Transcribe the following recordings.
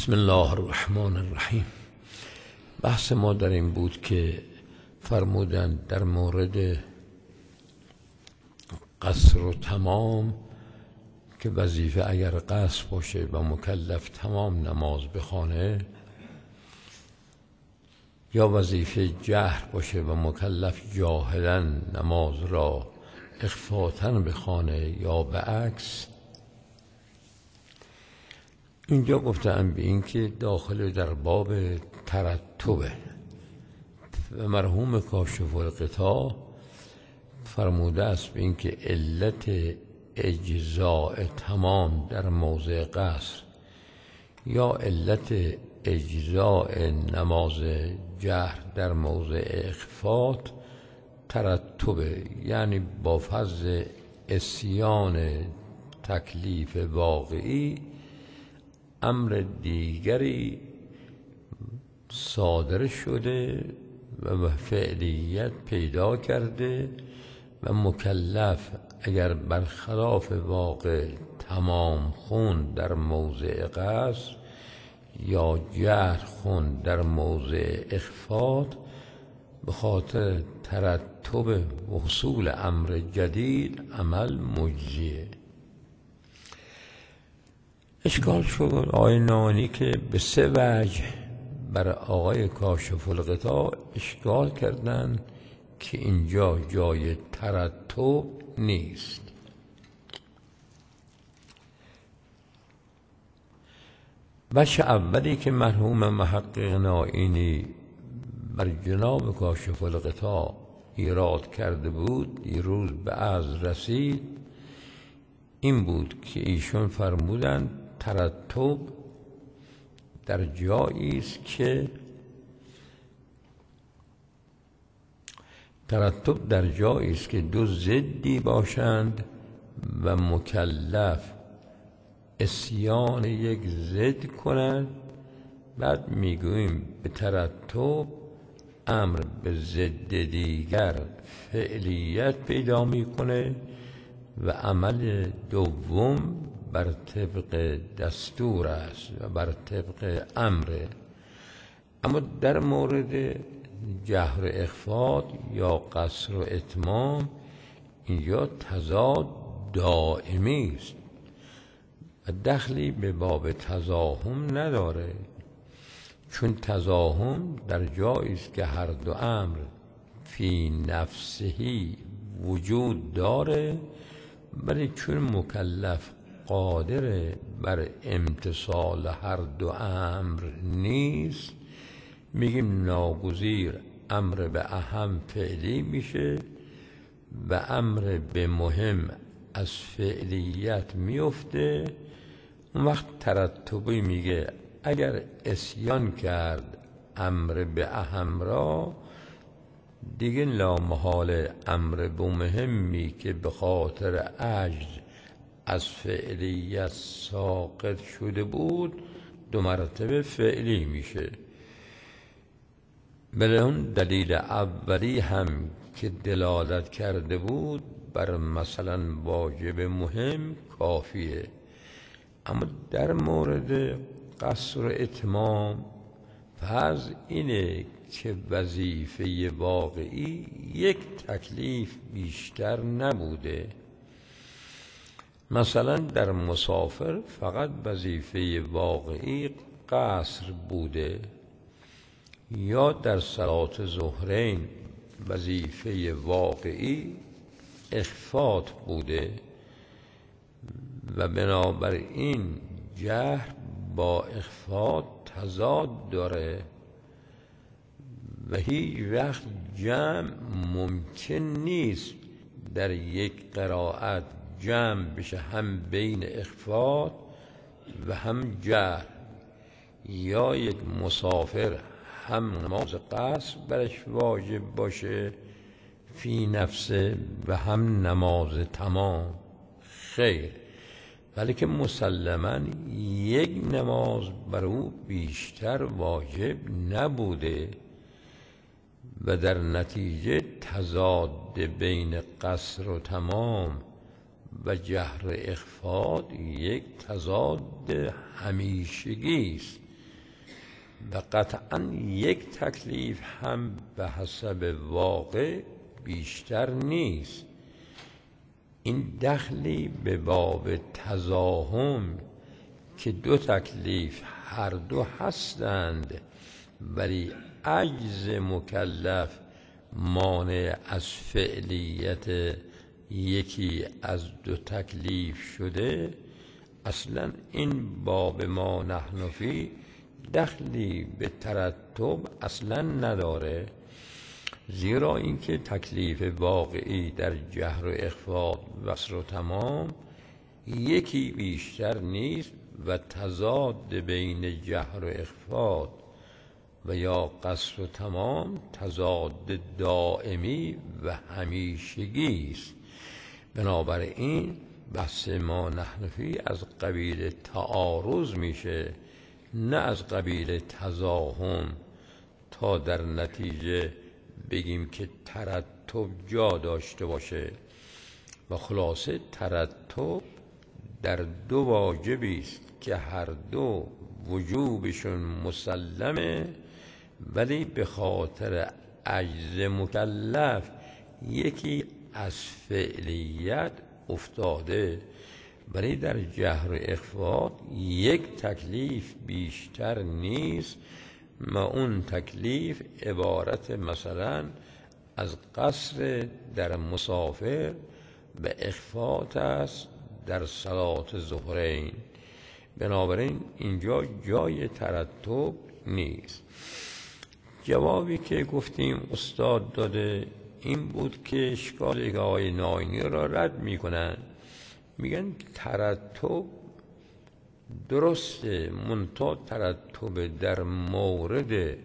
بسم الله الرحمن الرحیم. بحث ما در این بود که فرمودند در مورد قصر و تمام که وظیفه اگر قصر باشه و مکلف تمام نماز بخوانه، یا وظیفه جهر باشه و مکلف جاهلا نماز را اخفاءً بخوانه یا به عکس. اینجا گفتم به این که داخل در باب ترتبه و مرحوم کاشف الغطا فرموده است به این که علت اجزاء تمام در موضع قصر یا علت اجزاء نماز جهر در موضع اخفاء ترتبه، یعنی با فرض عصیان تکلیف واقعی امر دیگری صادر شده و فعلیت پیدا کرده و مکلف اگر برخلاف واقع تمام خون در موضع قصر یا جهر خون در موضع اخفاء، به خاطر ترتب و حصول امر جدید عمل مجزیه. اشکال شد آقای نانی که به سه وجه بر آقای کاشف الغطا اشکال کردن که اینجا جای ترتب نیست. وجه اولی که مرحوم محقق نائینی بر جناب کاشف الغطا ایراد کرده بود، دیروز به عرض رسید، این بود که ایشون فرمودند ترتب در جایی است که دو ضدی باشند و مکلف عصیان یک ضد کند، بعد میگوییم به ترتب امر به ضد دیگر فعلیت پیدا میکنه و عمل دوم بر طبق دستور است و بر طبق امره. اما در مورد جهر اخفاء یا قصر و اتمام اینجا تضاد دائمی است و دخلی به باب تزاحم نداره، چون تزاحم در جایی است که هر دو امر فی نفسهی وجود داره، ولی چون مکلف قادر بر امتصال هر دو امر نیست، میگیم ناگزیر امر به اهم فعلی میشه و امر به مهم از فعلیت میفته. اون وقت ترتبی میگه اگر عصیان کرد امر به اهم را، دیگه لامحال امر به مهمی که به خاطر عجز از فعلیت ساقط شده بود دو مرتبه فعلی میشه. بله اون دلیل اولی هم که دلالت کرده بود بر مثلا واجب مهم کافیه. اما در مورد قصر و اتمام فرض اینه که وظیفه واقعی یک تکلیف بیشتر نبوده. مثلا در مسافر فقط وظیفه واقعی قصر بوده، یا در صلات ظهرین وظیفه واقعی اخفاء بوده و بنابراین جهر با اخفاء تضاد داره و هیچ وقت جمع ممکن نیست در یک قرائت جمع بشه هم بین اخفاء و هم جهر، یا یک مسافر هم نماز قصر برش واجب باشه فی نفسه و هم نماز تمام. خیر، ولی که مسلماً یک نماز بر او بیشتر واجب نبوده و در نتیجه تضاد بین قصر و تمام و جهر اخفاء یک تضاد همیشگی است و قطعا یک تکلیف هم به حسب واقع بیشتر نیست. این دخلی به باب تزاحم که دو تکلیف هر دو هستند ولی عجز مکلف مانع از فعلیت یکی از دو تکلیف شده، اصلا این باب ما نحن فی دخلی به ترتب اصلا نداره، زیرا اینکه تکلیف واقعی در جهر و اخفا وصل و تمام یکی بیشتر نیست و تضاد بین جهر و اخفا و یا قصر و تمام تضاد دائمی و همیشگی است. بنابراین بحث ما نحن فی از قبیل تعارض میشه، نه از قبیل تزاحم، تا در نتیجه بگیم که ترتب جا داشته باشه. و خلاصه ترتب در دو واجبی است که هر دو وجوبشون مسلمه، ولی به خاطر عجز مکلف یکی از فعلیت افتاده. ولی در جهر و اخفا یک تکلیف بیشتر نیست، ما اون تکلیف عبارت مثلا از قصر در مسافر و اخفات است در صلات ظهرین. بنابراین اینجا جای ترتب نیست. جوابی که گفتیم استاد داده این بود که اشکال آقای ناینی را رد میکنن، میگن ترتب درسته، منتها ترتب در مورد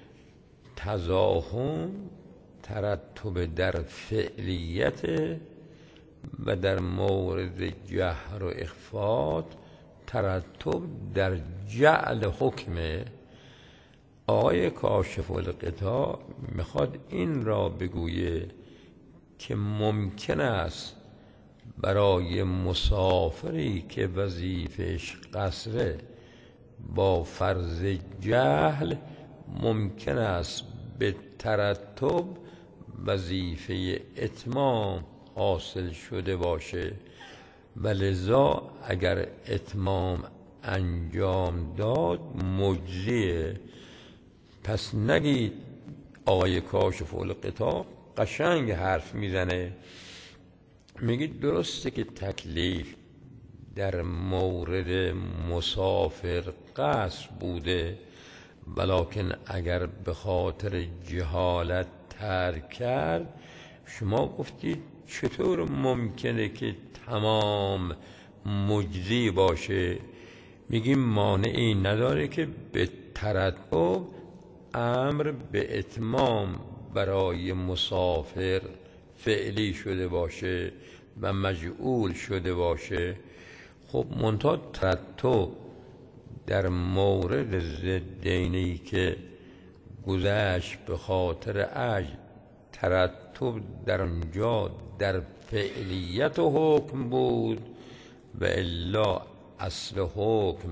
تزاحم ترتب در فعلیت و در مورد جهر و اخفات ترتب در جعل حکمه. آقای کاشف الغطا میخواد این را بگویه که ممکن است برای مسافری که وظیفش قصره با فرض جهل ممکن است به ترتب وظیفه اتمام حاصل شده باشه و لذا اگر اتمام انجام داد مجزیه. پس نگید آقای کاشف الغطا قشنگ حرف میزنه، میگید درسته که تکلیف در مورد مسافر قصر بوده، ولکن اگر به خاطر جهالت ترک کرد، شما گفتید چطور ممکنه که تمام مجزی باشه؟ میگیم مانعی نداره که به ترتب امر به اتمام برای مسافر فعلی شده باشه و مجعول شده باشه. خب منتها ترتب در مورد ضدینی که گذشت به خاطر عجز، ترتب در آنجا در فعلیت و حکم بود و الا اصل حکم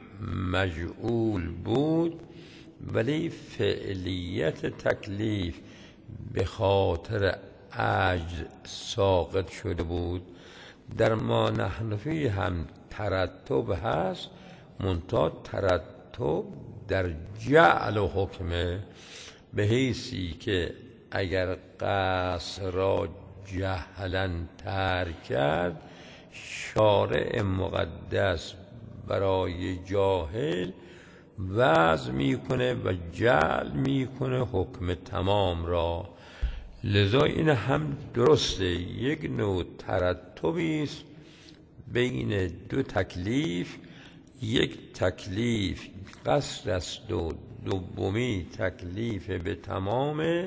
مجعول بود، ولی فعلیت تکلیف به خاطر عجز ساقط شده بود. در ما نحن فی هم ترتب هست، منتها ترتب در جعل و حکمه، به حیثی که اگر قصر را جهلا ترک کرد، شارع مقدس برای جاهل وضع میکنه و جعل میکنه حکم تمام را. لذا این هم درسته، یک نوع ترتبی است بین دو تکلیف. یک تکلیف قصر است و دومی تکلیف به تمام،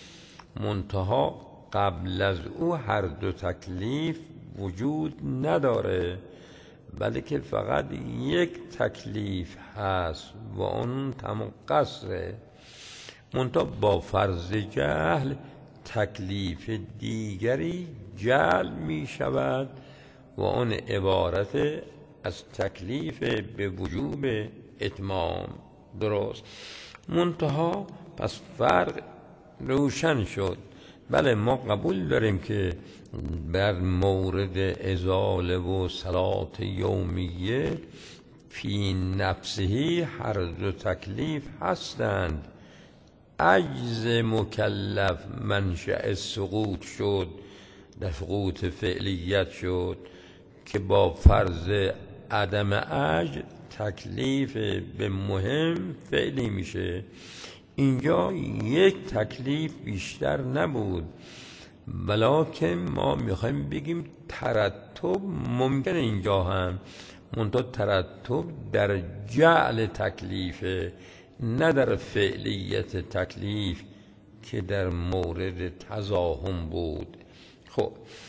منتها قبل از او هر دو تکلیف وجود نداره، بلکه فقط یک تکلیف هست و اون تمام قصره. منتها با فرض جهل تکلیف دیگری جعل می شود و اون عبارت از تکلیف به وجوب اتمام. درست. منتها پس فرق روشن شد. بله ما قبول داریم که بر مورد ازاله و صلات یومیه فی نفسهی هر دو تکلیف هستند. عجز مکلف منشأ سقوط شد، در سقوط فعلیت شد که با فرض عدم عجز تکلیف به مهم فعلی میشه. اینجا یک تکلیف بیشتر نبود، ولکن ما میخوایم بگیم ترتب ممکن اینجا هم، منتها ترتب در جعل تکلیفه نه در فعلیت تکلیف که در مورد تزاحم بود. خب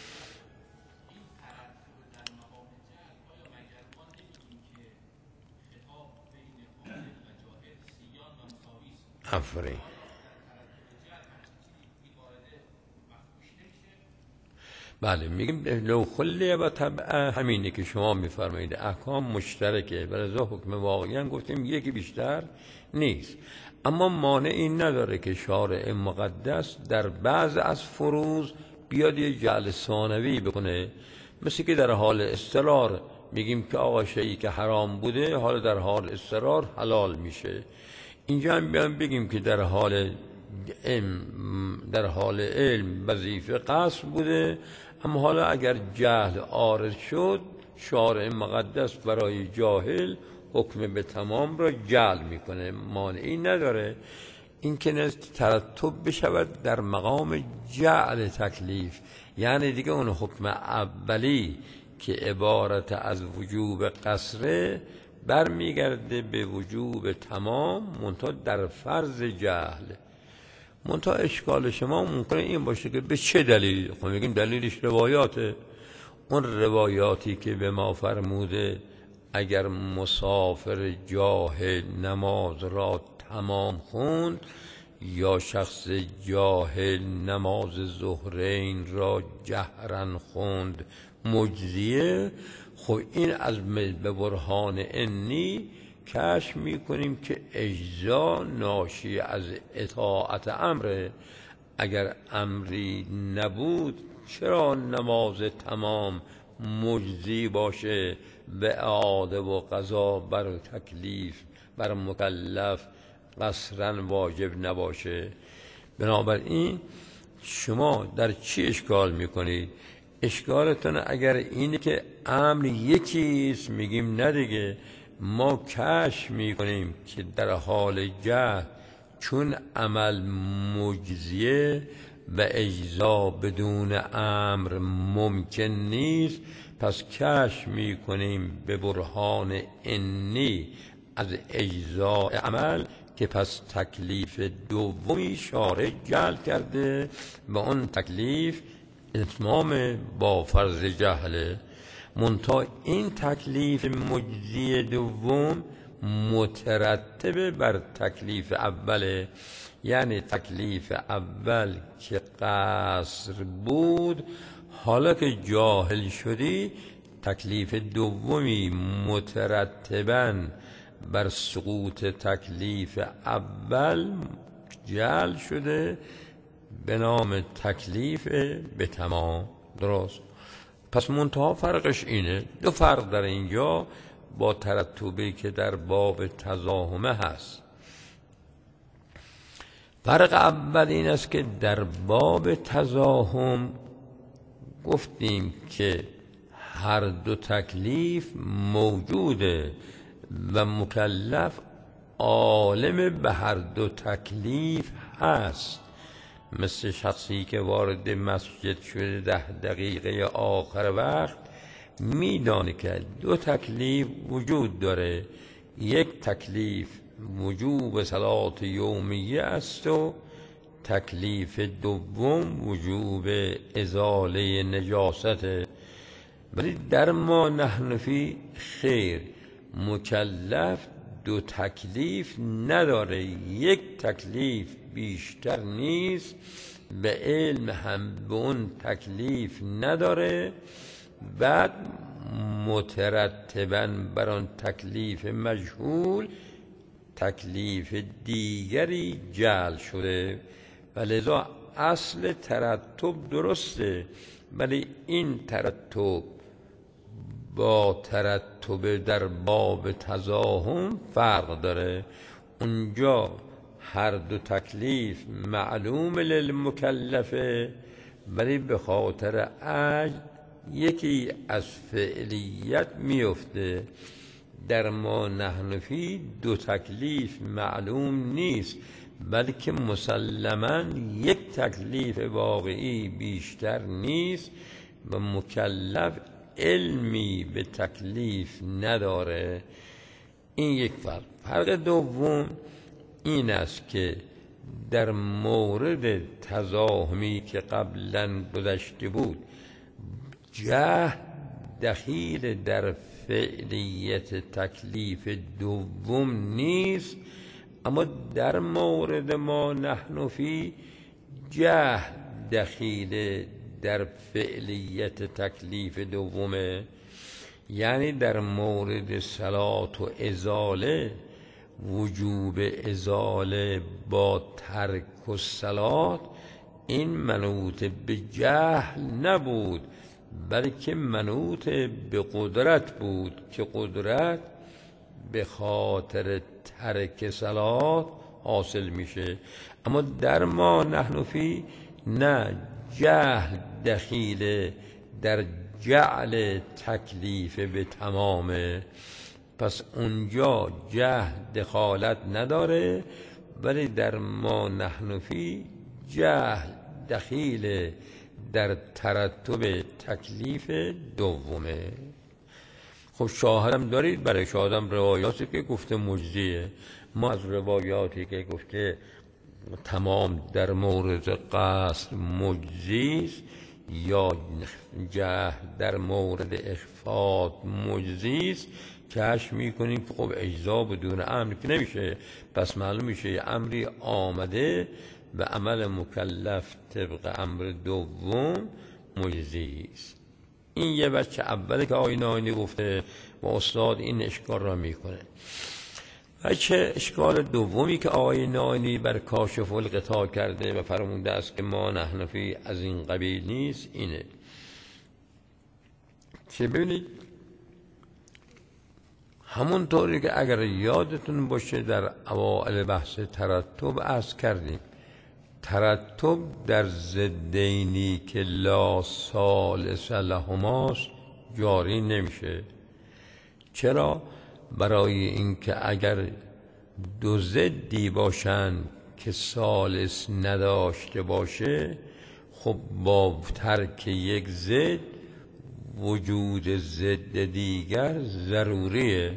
آفرین. بله میگیم لو خلی و طبعا همینه که شما میفرمایید، احکام مشترکه و لذا حکم واقعی هم گفتیم یکی بیشتر نیست. اما مانعی نداره که شارع مقدس در بعض از فروض بیاد یه جعل ثانوی بکنه، مثل که در حال اضطرار میگیم که آقا شیئی که حرام بوده حالا در حال اضطرار حلال میشه. اینجا هم بیان بگیم که در حال علم وظیفه قصر بوده، اما حالا اگر جهل عارض شد شارع مقدس برای جاهل حکم به تمام را جعل میکنه، مانعی نداره. این که ترتب بشود در مقام جعل تکلیف، یعنی دیگه اون حکم اولی که عبارت از وجوب قصره برمیگرده به وجوب تمام، منتها در فرض جهل. منتها اشکال شما ممکنه این باشه که به چه دلیل؟ خب میگیم دلیلش روایاته. اون روایاتی که به ما فرموده اگر مسافر جاهل نماز را تمام خوند یا شخص جاهل نماز ظهرین را جهرا خوند مجزیه، خب این از به برهان انی کشف میکنیم که اجزا ناشی از اطاعت امره. اگر امری نبود چرا نماز تمام مجزی باشه به اعاده و قضا بر تکلیف بر مکلف قصرا واجب نباشه؟ بنابراین شما در چی اشکال میکنید؟ اشکالتون اگر اینه که امر یکیست، میگیم نه دیگه، ما کشف میکنیم که در حال جهل چون عمل مجزیه و اجزا بدون امر ممکن نیست، پس کشف میکنیم به برهان انی از اجزا عمل که پس تکلیف دومی شارع جعل کرده و اون تکلیف اتمام با فرض جهله. منتها این تکلیف مجزی دوم مترتب بر تکلیف اوله، یعنی تکلیف اول که قصر بود حالا که جاهل شدی تکلیف دومی مترتباً بر سقوط تکلیف اول جعل شده به نام تکلیف به تمام. درست؟ پس منتها فرقش اینه، دو فرق در اینجا با ترتبی که در باب تزاحمه هست. فرق اول این است که در باب تزاحم گفتیم که هر دو تکلیف موجوده و مکلف عالم به هر دو تکلیف هست، مثل شخصی که وارد مسجد شده 10 دقیقه آخر وقت میدانه که دو تکلیف وجود داره، یک تکلیف وجوب صلات یومیه است و تکلیف دوم وجوب ازاله نجاسته. ولی در ما نحن فی خیر، مکلف دو تکلیف نداره، یک تکلیف بیشتر نیست، به علم هم به اون تکلیف نداره. بعد مترتباً بر آن تکلیف مجهول تکلیف دیگری جعل شده و لذا اصل ترتب درسته، ولی این ترتب با ترتب در باب تزاحم فرق داره. اونجا هر دو تکلیف معلوم للمکلفه، ولی به خاطر عجز یکی از فعلیت میفته. در ما نحن فی دو تکلیف معلوم نیست، بلکه مسلماً یک تکلیف واقعی بیشتر نیست و مکلف علمی به تکلیف نداره. این یک فرق. فرق دوم این است که در مورد تزاحمی که قبلا گذشته بود جهل دخیل در فعلیت تکلیف دوم نیست، اما در مورد ما نحن فی جهل دخیل در فعلیت تکلیف دومه. یعنی در مورد صلات و ازاله وجوب ازاله با ترک الصلات این منوط به جهل نبود، بلکه منوط به قدرت بود که قدرت به خاطر ترک صلات حاصل میشه. اما در ما نحن فی نه، جهل دخیل در جعل تکلیف به تمامه، پس اونجا جهل دخالت نداره، ولی در ما نحن فی جهل دخیل در ترتب تکلیف دومه. خب شاهدم دارید؟ برای شاهدم روایاتی که گفته مجزیه. ما از روایاتی که گفته تمام در مورد قصد مجزیست یا جهل در مورد اخفاء مجزیست کشف میکنیم که خب اجزا بدون امر که نمیشه، پس معلوم میشه یه امری آمده و عمل مکلف طبق امر دوم مجزیست. این یه بچه اوله که آقای ناینی گفته و استاد این اشکال را میکنه. بچه اشکال دومی که آقای ناینی بر کاشف الغطا کرده و فرمونده است که ما نحن فی از این قبیل نیست، اینه که ببینید همونطوری که اگر یادتون باشه در اوائل بحث ترتب عرض کردیم، ترتب در ضدینی که لا ثالث لهماست جاری نمیشه. چرا؟ برای اینکه اگر دو ضدی باشن که ثالث نداشته باشه، خب با ترک یک ضد وجود ضد دیگر ضروریه.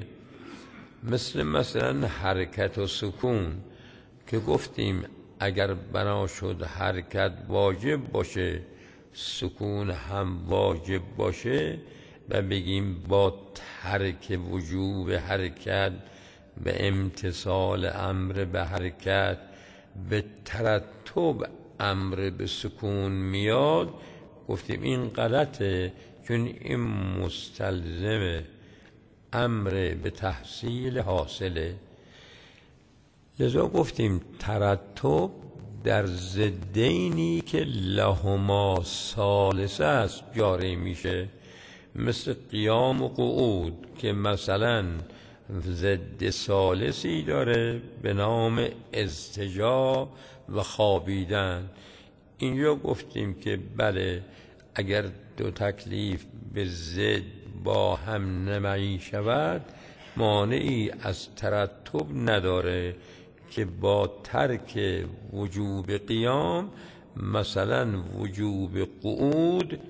مثلا حرکت و سکون که گفتیم اگر بنا شد حرکت واجب باشه سکون هم واجب باشه و بگیم با ترک وجوب حرکت به امتصال امر به حرکت به ترتب امر به سکون میاد، گفتیم این غلطه، چون این مستلزم امر به تحصیل حاصله. لذا گفتیم ترتب در ضدینی که لهما ثالث است جاری میشه، مثل قیام و قعود که مثلا ضد ثالثی داره به نام اضطجاع و خوابیدن. اینجا گفتیم که بله اگر دو تکلیف به ضد با هم نمایی شود مانعی از ترتب نداره که با ترک وجوب قیام مثلا وجوب قعود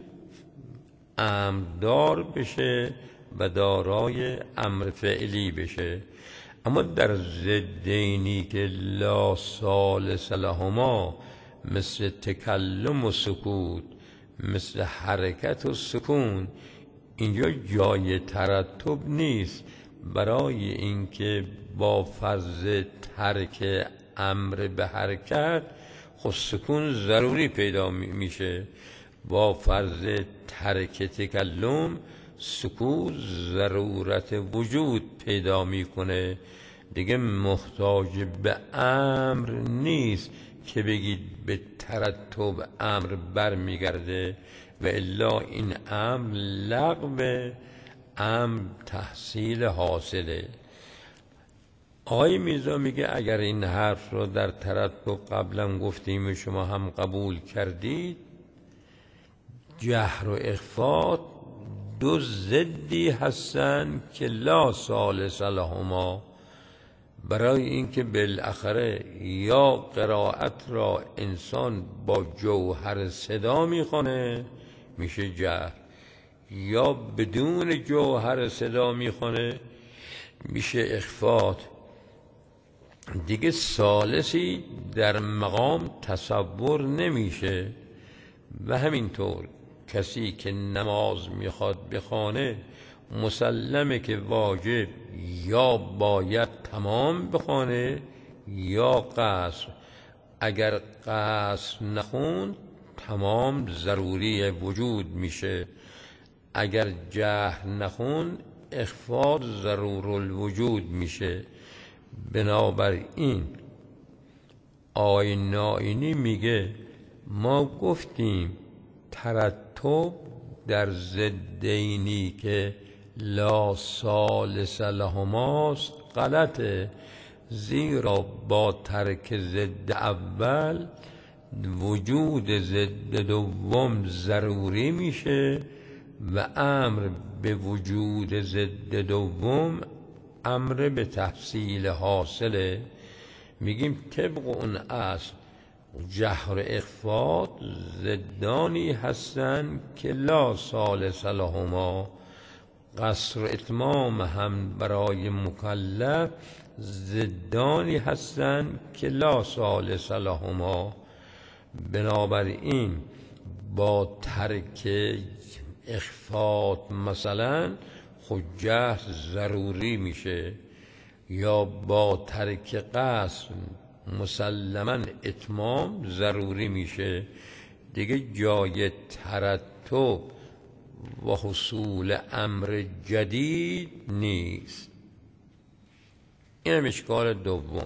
امردار بشه و دارای امر فعلی بشه. اما در ضدینی که لا ثالث لهما مثل تکلم و سکوت، مثل حرکت و سکون، اینجا جای ترتب نیست، برای اینکه با فرض ترک امر به حرکت خود سکون ضروری پیدا میشه، با فرض ترک تکلم سکون ضرورت وجود پیدا میکنه. دیگه محتاج به امر نیست که بگید به ترتب امر بر میگرده و الا این امر لغو امر تحصیل حاصله. آقای میرزا میگه اگر این حرف رو در ترتب قبلا گفتیم و شما هم قبول کردید، جهر و اخفا دو ضدی هستن که لا ثالث لهما. برای اینکه بالاخره یا قرائت را انسان با جوهر صدا میخونه میشه جهر، یا بدون جوهر صدا میخونه میشه اخفات. دیگه ثالثی در مقام تصور نمیشه. و همینطور کسی که نماز میخواد بخوانه مسلمه که واجب یا باید تمام بخوانه یا قصر. اگر قصر نخوند تمام ضروری وجود میشه، اگر جهر نخوند اخفاء ضرور الوجود میشه. بنابراین آقای نائینی میگه ما گفتیم ترتب در ضدینی که لا ثالث لهماست غلطه، زیرا با ترک ضد اول وجود ضد دوم ضروری میشه و امر به وجود ضد دوم امر به تحصیل حاصله. میگیم طبق اون اصل جهر و اخفات ضدانی هستن که لا ثالث لهما. قصر و اتمام هم برای مکلف ضدانی هستن که لا ثالث لهما. بنابراین با ترک اخفات مثلا خود جهر ضروری میشه، یا با ترک قصر مسلما اتمام ضروری میشه. دیگه جای ترتب و حصول امر جدید نیست. این اشکال دوم.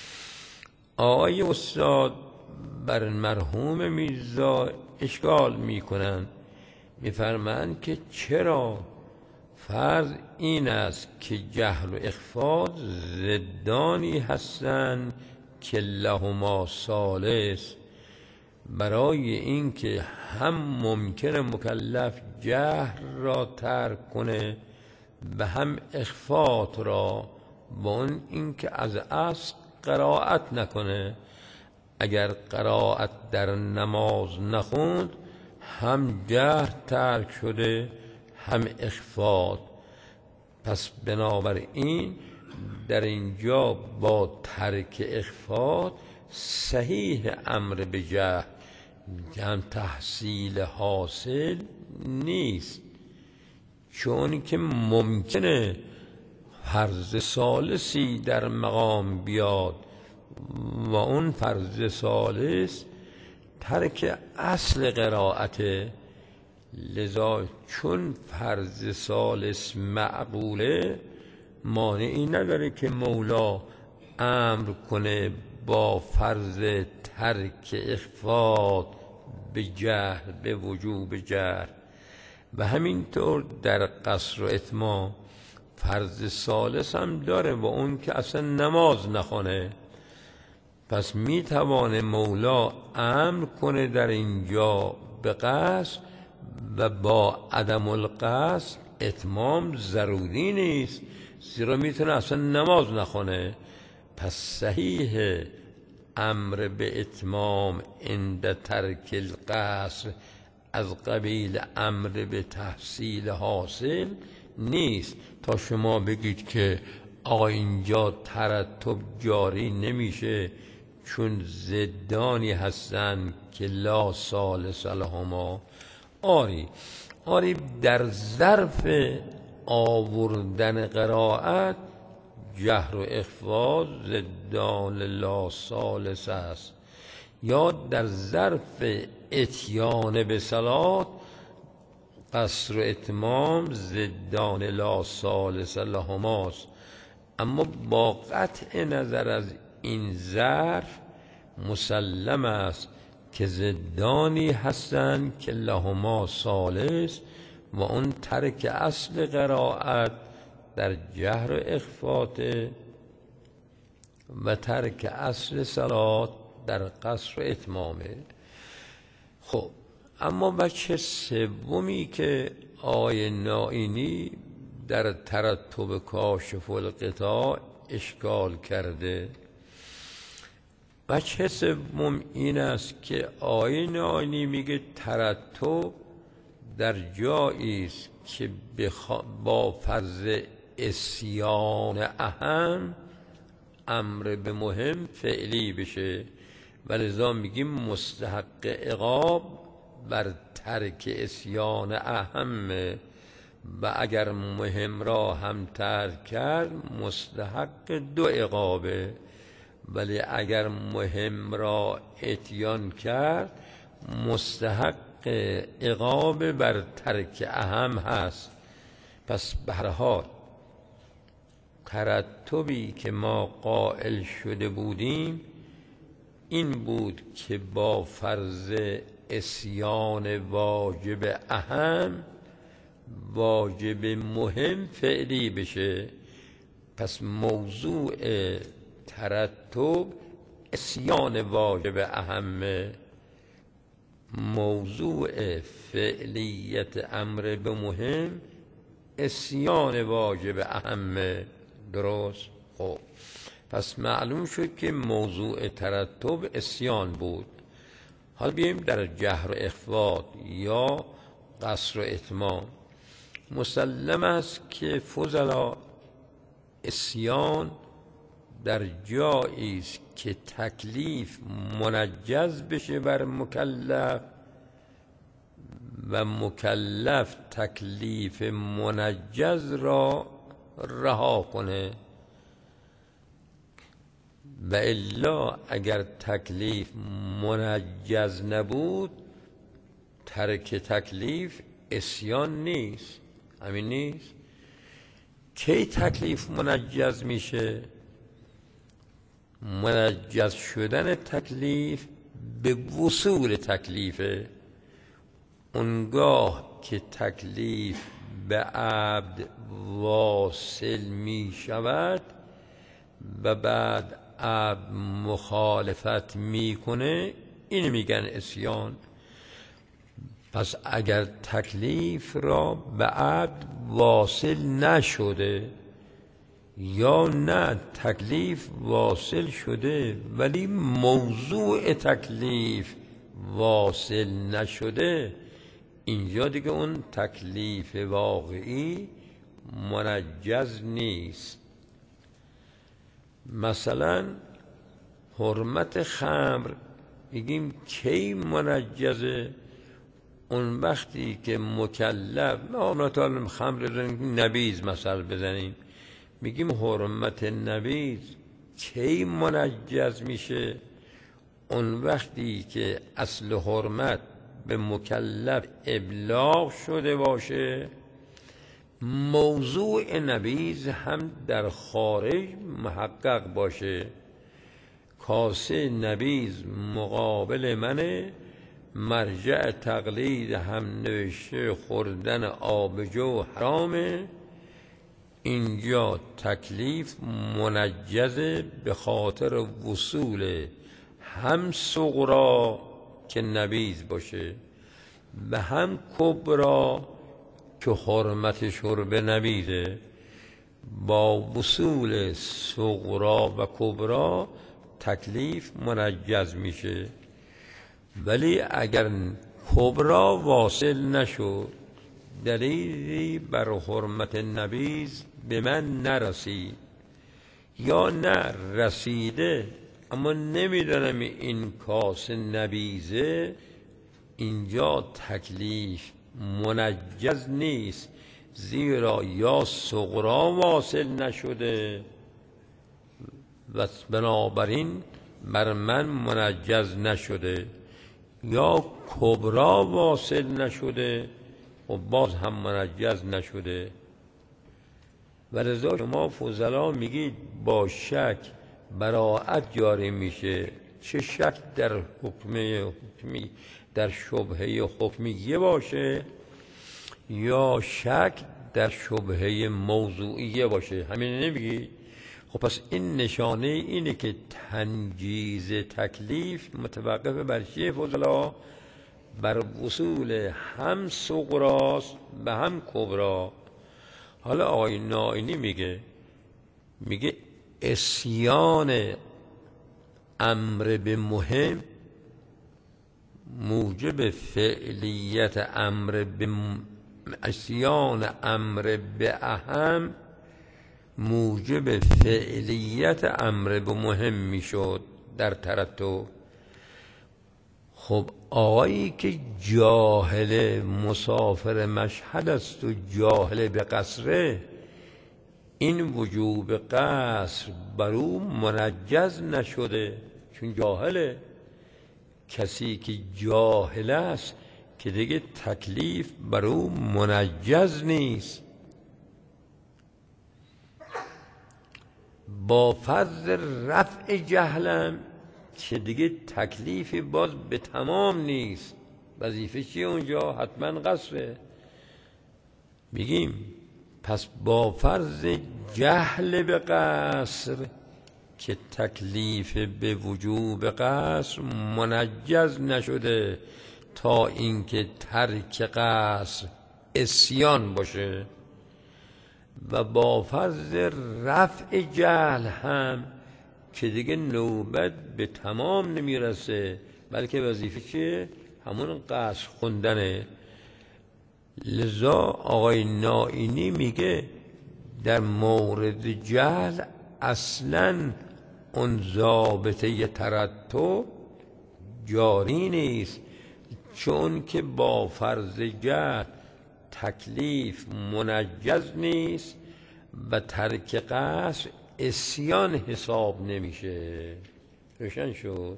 آقای استاد بر مرحوم میرزا اشکال میکنن، میفرمایند که چرا فرض این است که جهل و اخفاء ضدانی هستند که لهما ثالث. برای اینکه هم ممکن مکلف جهر را ترک کنه و هم اخفات را، با اون اینکه از اصل قرائت نکنه. اگر قرائت در نماز نخوند هم جهر ترک شده هم اخفات. پس بنابراین در اینجا با ترک اخفات صحیح امر به جهر هم تحصیل حاصل نیست، چون که ممکنه فرض ثالثی در مقام بیاد و اون فرض ثالث ترک اصل قرائته. لذا چون فرض ثالث معقوله، مانعی نداره که مولا امر کنه با فرض ترک اخفات به جهر، به وجوب جهر. و همینطور در قصر و اتمام فرض ثالث هم داره و اون که اصلا نماز نخونه. پس میتوانه مولا امر کنه در اینجا به قصر و با عدم القصد اتمام ضروری نیست، زیرا میتونه اصلا نماز نخونه. پس صحیح امر به اتمام عند ترک القصر از قبیل امر به تحصیل حاصل نیست. تا شما بگید که آقا اینجا ترتب جاری نمیشه چون ضدانی هستن که لا ثالث لهما. آری در ظرف آوردن قرائت جهر و اخفا ضدان لا ثالث است، یا در ظرف اتیان به صلات قصر و اتمام ضدان لا ثالث لهماست. اما با قطع نظر از این ظرف مسلم است که ضدانی هستند که لهما ثالث و اون ترک اصل قرائت در جهر و اخفات و ترک اصل صلات در قصر و اتمامه. خب اما بچه سومی که آقای نائینی در ترتب کاشف الغطا اشکال کرده، بچه سوم این است که آقای نائینی میگه ترتب در جایی است که با فرض عصیان اهم امر به مهم فعلی بشه و لذا میگیم مستحق عقاب بر ترک عصیان اهم، و اگر مهم را هم ترک کرد مستحق 2 عقابه، ولی اگر مهم را اتیان کرد مستحق عقاب بر ترک اهم هست. پس به هر حال ترتبی که ما قائل شده بودیم این بود که با فرض عصیان واجب اهم واجب مهم فعلی بشه. پس موضوع ترتب عصیان واجب اهمه، موضوع فعلیت امر به مهم عصیان واجب اهمه. درست؟ خب پس معلوم شد که موضوع ترتب عصیان بود. حالا بیاییم در جهر و اخفات یا قصر و اتمام. مسلم است که فضلا عصیان در جایی است که تکلیف منجز بشه بر مکلف و مکلف تکلیف منجز را رها کنه، و الا اگر تکلیف منجز نبود ترک تکلیف عصیان نیست. همین نیست؟ کی تکلیف منجز میشه؟ منجز شدن تکلیف به وصول تکلیفه. اونگاه که تکلیف به عبد واصل می شود و بعد عبد مخالفت میکنه این میگن عصیان. پس اگر تکلیف را به عبد واصل نشده یا نه تکلیف واصل شده ولی موضوع تکلیف واصل نشده، اینجا دیگه اون تکلیف واقعی منجز نیست. مثلا حرمت خمر میگیم کی منجزه؟ اون وقتی که مکلف مثلا خمر نبیذ مثلا بزنیم، میگیم حرمت نبیذ کی منجز میشه؟ اون وقتی که اصل حرمت به مکلف ابلاغ شده باشه، موضوع نبیذ هم در خارج محقق باشه. کاسه نبیذ مقابل منه، مرجع تقلید هم نوشته خوردن آبجو حرامه، اینجا تکلیف منجزه به خاطر وصول هم صغرا که نبیذ باشه و هم کبرا که حرمت شرب نبیذه. با وصول صغرا و کبرا تکلیف منجز میشه، ولی اگر کبرا واصل نشد، دلیلی بر حرمت نبیذ به من نرسید یا نه رسیده اما نمیدونم این کاس نبیذه، اینجا تکلیف منجز نیست، زیرا یا صغرا واصل نشده و بنابراین بر من منجز نشده، یا کبرا واصل نشده و باز هم منجز نشده. و رضا شما فضلا میگید با شک براءت جاری میشه. چه شک در حکمی در شبهه حکمیه باشه یا شک در شبهه موضوعیه باشه، همین نمیگی؟ خب پس این نشانه اینه که تنجیز تکلیف متوقف بر چیه فضلا؟ بر وصول هم صغراست به هم کبرا. حالا آقای نائینی میگه عصیان امر به مهم موجب فعلیت عصیان امر به اهم موجب فعلیت امر به مهم میشد در ترتب. خب آقایی که جاهل مسافر مشهد است و جاهل به قصره، این وجوب قصر بر او منجز نشده چون جاهله. کسی که جاهل است که دیگه تکلیف بر او منجز نیست. با فرض رفع جهلم که دیگه تکلیفی باز به تمام نیست. وظیفه چیه اونجا؟ حتما قصره. میگیم پس با فرض جهل به قصر که تکلیف به وجوب قصر منجز نشده تا اینکه ترک قصر عصیان باشه، و با فرض رفع جهل هم که دیگه نوبت به تمام نمیرسه بلکه وظیفه چیه؟ همون قصر خوندنه. لذا آقای نائینی میگه در مورد جهل اصلا اون ضابطه ترتب جاری نیست، چون که با فرض جهل تکلیف منجز نیست و ترک قصر عصیان حساب نمیشه. روشن شد؟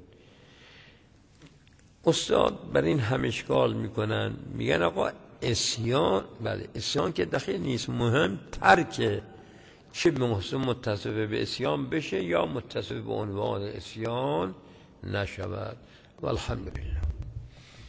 استاد بر این هم اشکال میکنن، میگن آقا عصیان، بله عصیان که دخیل نیست، مهم ترکه، چه متصف به عصیان بشه یا متصف به عنوان عصیان نشود. والحمدلله.